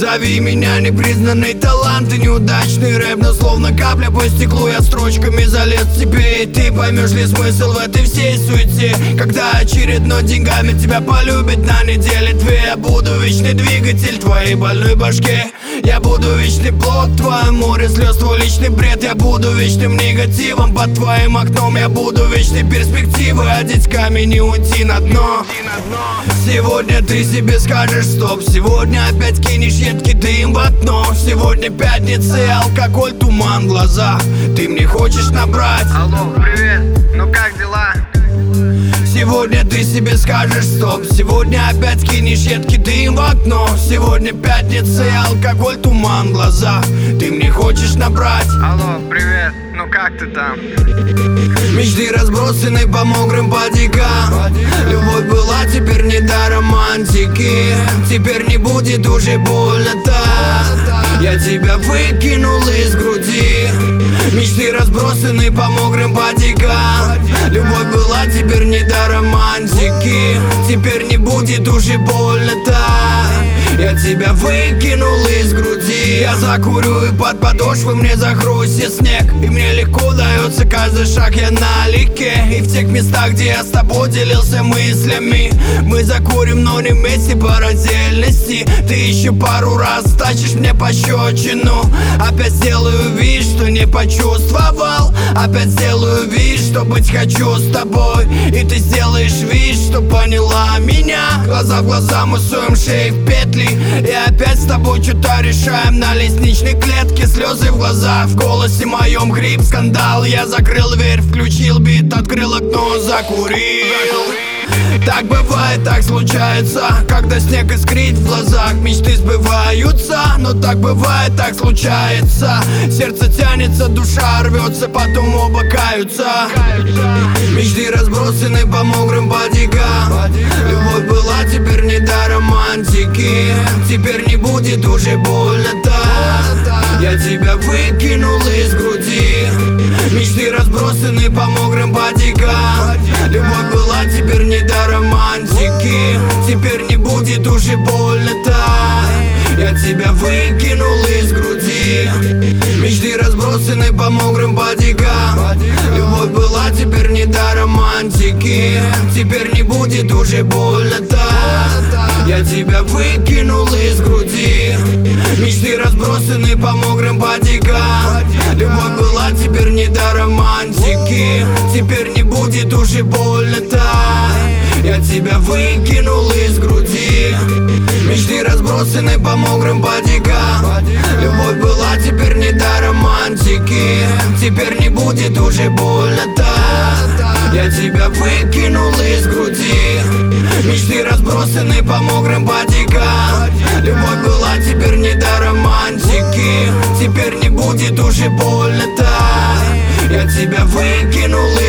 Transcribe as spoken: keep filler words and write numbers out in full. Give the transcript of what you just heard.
Зови меня непризнанный талант и неудачный рэп, но словно капля по стеклу я строчками залез в тебе. И ты поймешь ли смысл в этой всей суете, когда очередной деньгами тебя полюбит на неделе две. Я буду вечный двигатель твоей больной башке, я буду вечный плод, твое море слез, твой личный бред. Я буду вечным негативом под твоим окном, я буду вечной перспективой, одеть камень и уйти на дно. Сегодня ты себе скажешь стоп, сегодня опять кинешь едкий дым в окно. Сегодня пятница и алкоголь, туман в глазах, ты мне хочешь набрать. Алло, привет, ну как дела? Сегодня ты себе скажешь стоп, сегодня опять кинешь едкий дым в окно. Сегодня пятница и алкоголь, туман в глазах, ты мне хочешь набрать. Алло, привет, ну как ты там? Мечты разбросаны по мокрым падикам. Любовь была, теперь не до романтики. Теперь не будет уже больно так. Я тебя выкинул из груди. Мечты разбросаны по мокрым падикам. Любовь была, теперь не до романтики. Теперь не будет уже больно так. Я тебя выкинул из груди. Я закурю и под подошвы мне захрустит снег. И мне легко дается каждый шаг, я налегке. И в тех местах, где я с тобой делился мыслями, мы закурим, но не вместе по раздельности. Ты еще пару раз тащишь мне пощечину. Опять сделаю вид, что не почувствовал. Опять сделаю вид, что быть хочу с тобой. И ты сделаешь вид, что поняла меня. Глаза в глаза мы суем шеи в петли. И опять с тобой что-то решаем на лестничной клетке. Слезы в глазах, в голосе моем хрип, скандал. Я закрыл дверь, включил бит, открыл окно, закурил. Так бывает, так случается, когда снег искрит в глазах. Мечты сбываются, но так бывает, так случается. Сердце тянется, душа рвется, потом оба каются. Мечты разбросаны по мокрым падикам. Любовь была, теперь не до романтики. Теперь не будет уже больно так. Я тебя выкинул из груди. Мечты разбросаны по мокрым падикам. Любовь была, теперь не до романтики. Теперь не будет уже больно так. Я тебя выкинул из груди. Мечты разбросаны по мокрым падикам. Любовь была, теперь не до романтики. Теперь не будет уже больно так. Я тебя выкинул из груди. Мечты разбросаны по мокрым падикам. Любовь была, теперь не до романтики. Теперь не будет уже больно так. Я тебя выкинул из груди. Мечты разбросаны по мокрым падикам. Любовь была, теперь не до романтики. Теперь не будет уже больно так. Я тебя выкинул из груди. Мечты разбросаны по мокрым падикам. Любовь была, теперь не до романтики. Теперь не будет уже больно так. Я тебя выкинул